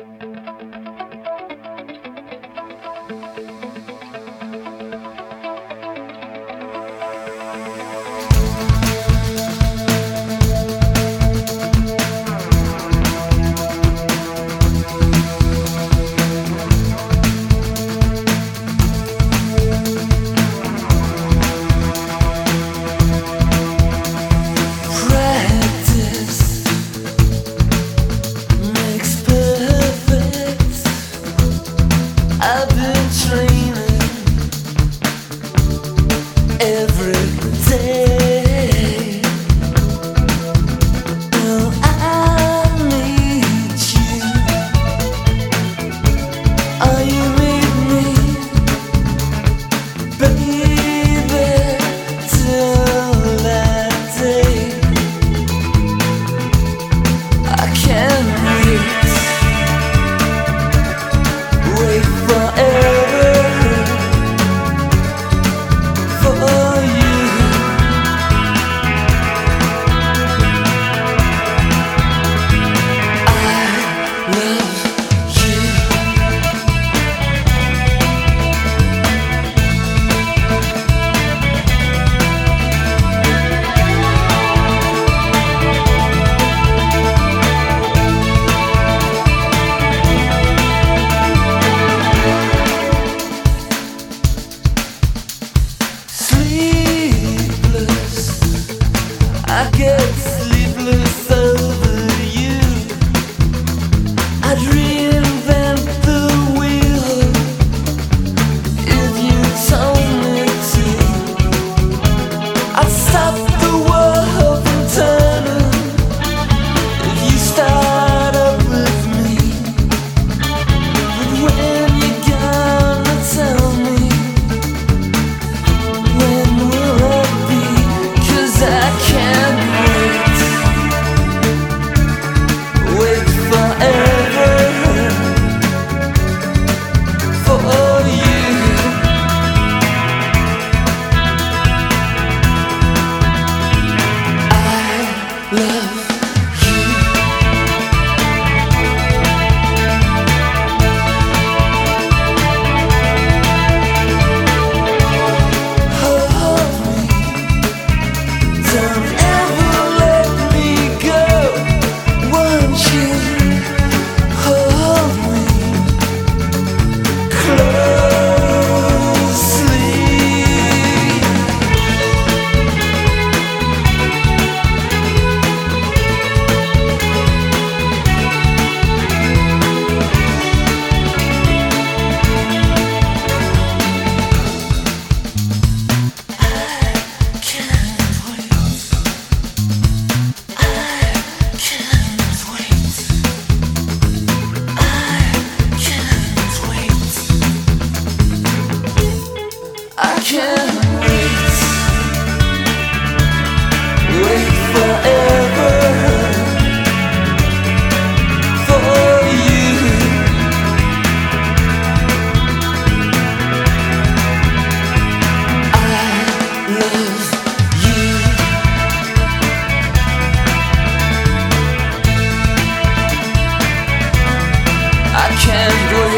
I get sleepless over you. I'd reinvent the wheel if you told me to. I'd stop the world from turning if you start up with me. But when you gonna tell me, when will it be? 'Cause I can't wait forever for you. I love wait forever for you. I love you. I can't wait.